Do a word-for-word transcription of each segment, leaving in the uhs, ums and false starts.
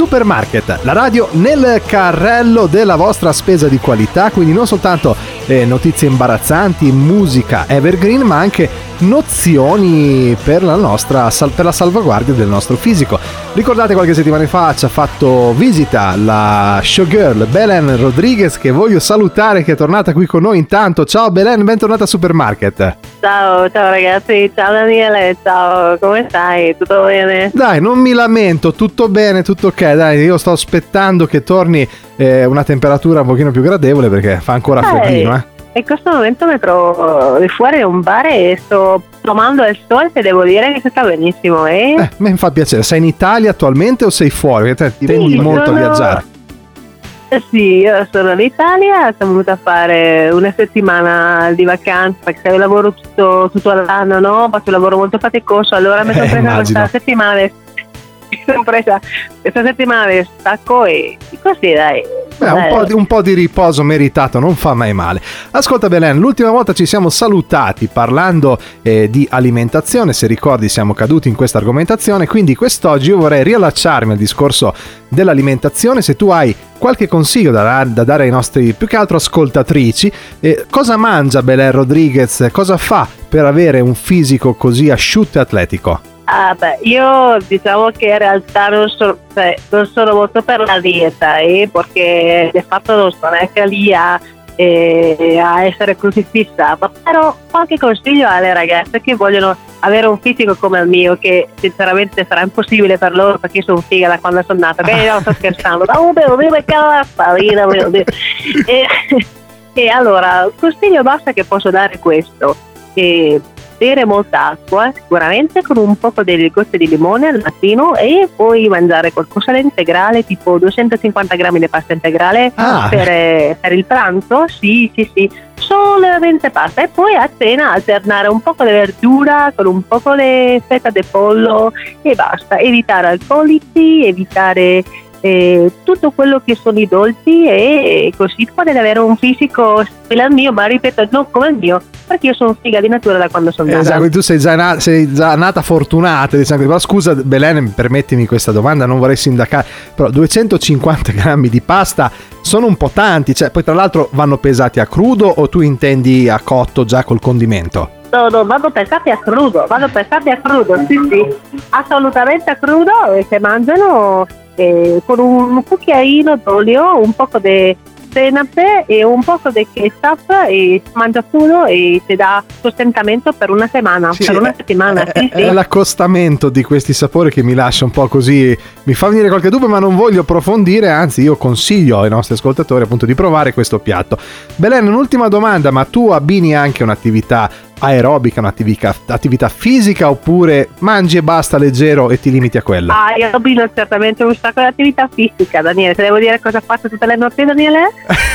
Supermarket, la radio nel carrello della vostra spesa di qualità, quindi non soltanto eh, notizie imbarazzanti, musica evergreen, ma anche nozioni per la nostra per la salvaguardia del nostro fisico. Ricordate, qualche settimana fa ci ha fatto visita la showgirl Belen Rodriguez, che voglio salutare, che è tornata qui con noi intanto. Ciao Belen, bentornata a Supermarket. Ciao, ciao ragazzi, ciao Daniele, ciao, come stai? Tutto bene? Dai, non mi lamento, tutto bene, tutto ok. Dai, io sto aspettando che torni eh, una temperatura un pochino più gradevole, perché fa ancora freddino, eh. In questo momento mi trovo fuori da un bar e sto tomando il sole e devo dire che si sta benissimo, eh? Eh, mi fa piacere. Sei in Italia attualmente o sei fuori? Perché te ti tendi Sì, molto sono... a viaggiare. Eh sì, io sono in Italia, sono venuta a fare una settimana di vacanza, perché se io lavoro tutto, tutto l'anno, no? Faccio un lavoro molto faticoso, allora mi sono Eh, presa immagino. questa settimana di... mi sono presa questa settimana di stacco e così dai. Beh, un po', di, un po' di riposo meritato non fa mai male. Ascolta Belen, l'ultima volta ci siamo salutati parlando eh, di alimentazione, se ricordi siamo caduti in questa argomentazione, quindi quest'oggi io vorrei riallacciarmi al discorso dell'alimentazione. Se tu hai qualche consiglio da, da dare ai nostri, più che altro ascoltatrici, eh, cosa mangia Belen Rodriguez, cosa fa per avere un fisico così asciutto e atletico? Ah beh, io diciamo che in realtà non sono, cioè, non sono molto per la dieta, eh, perché di fatto non sono neanche lì a, eh, a essere così fissata, però qualche consiglio alle ragazze che vogliono avere un fisico come il mio, che sinceramente sarà impossibile per loro, perché io sono figa da quando sono nata, ok? Non sto scherzando, oh mio Dio, che cazzo, mio Dio. E, e allora, il consiglio basta che posso dare è questo, e bere molta acqua, sicuramente, con un poco delle gocce di limone al mattino, e poi mangiare qualcosa di integrale, tipo duecentocinquanta grammi di pasta integrale Ah. per, eh, per il pranzo, sì sì sì, solamente pasta, e poi a cena alternare un poco di verdura con un poco di fetta di pollo e basta. Evitare alcolici, evitare eh, tutto quello che sono i dolci, e così potete avere un fisico simile al mio, ma ripeto, non come il mio, perché io sono figa di natura da quando sono nata. Esatto, quindi tu sei già, na- sei già nata fortunata, diciamo. Però scusa Belen, permettimi questa domanda, non vorrei sindacare, però duecentocinquanta grammi di pasta sono un po' tanti, cioè poi tra l'altro vanno pesati a crudo o tu intendi a cotto già col condimento? No, no, vado pesati a crudo, vado pesati a crudo, sì sì, assolutamente a crudo, e si mangiano eh, con un cucchiaino d'olio, un poco di senape e un poco di ketchup, e si mangia crudo e ti dà sostentamento per una settimana, Sì, per una è- settimana, è, sì sì. è l'accostamento di questi sapori che mi lascia un po' così, mi fa venire qualche dubbio, ma non voglio approfondire, anzi io consiglio ai nostri ascoltatori appunto di provare questo piatto. Belen, un'ultima domanda, ma tu abbini anche un'attività aerobica, un'attività attività fisica, oppure mangi e basta leggero e ti limiti a quella? Ah, io abbino certamente un sacco di attività fisica, Daniele. Se devo dire cosa faccio tutte le notti, Daniele?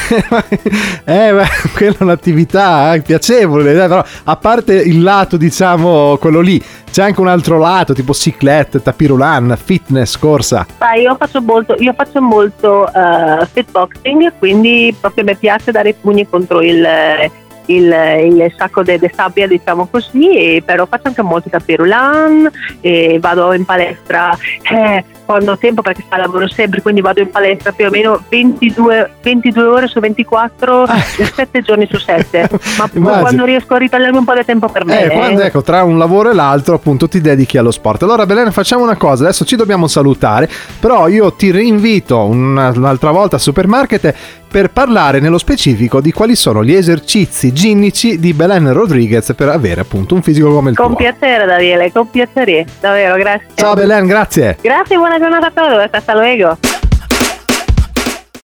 eh, beh, quella è un'attività eh, piacevole, dai, però a parte il lato, diciamo, quello lì, c'è anche un altro lato, tipo cyclette, tapirulan, fitness, corsa. Ah, io faccio molto, io faccio molto uh, fitboxing, quindi proprio mi piace dare i pugni contro il, il, il sacco di sabbia, diciamo così, e però faccio anche molto tapirulan, e vado in palestra eh, quando ho tempo, perché sta lavoro sempre, quindi vado in palestra più o meno ventidue, ventidue ore su ventiquattro, Ah. sette giorni su sette, ma Immagino. quando riesco a ritagliarmi un po' di tempo per me. Eh, quando ecco, tra un lavoro e l'altro appunto ti dedichi allo sport. Allora Belen, facciamo una cosa, adesso ci dobbiamo salutare, però io ti rinvito una- un'altra volta a Supermarket per parlare nello specifico di quali sono gli esercizi ginnici di Belen Rodriguez per avere appunto un fisico come il Con tuo. piacere, Daniele, con piacere, davvero, grazie. Ciao Belen, grazie. Grazie, buona giornata a tutti, hasta luego.